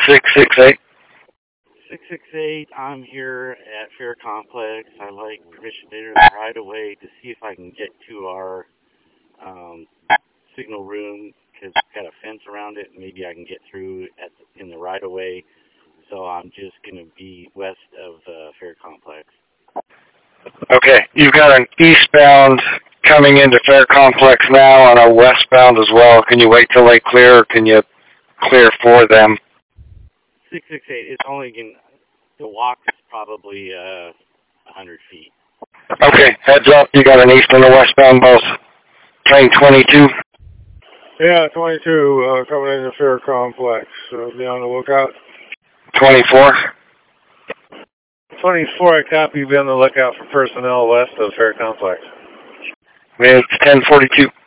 668. 668, I'm here at Fair Complex. I like permission to enter the right of way to see if I can get to our signal room because it's got a fence around it. Maybe I can get through in the right of way. So I'm just going to be west of Fair Complex. Okay, you've got an eastbound coming into Fair Complex now and a westbound as well. Can you wait till they clear, or can you clear for them? 668, it's only going to walk is probably 100 feet. Okay, heads up, you got an east and a westbound both. Train 22. Yeah, 22 coming into Fair Complex. So be on the lookout. 24. 24, I copy. Be on the lookout for personnel west of Fair Complex. It's 1042.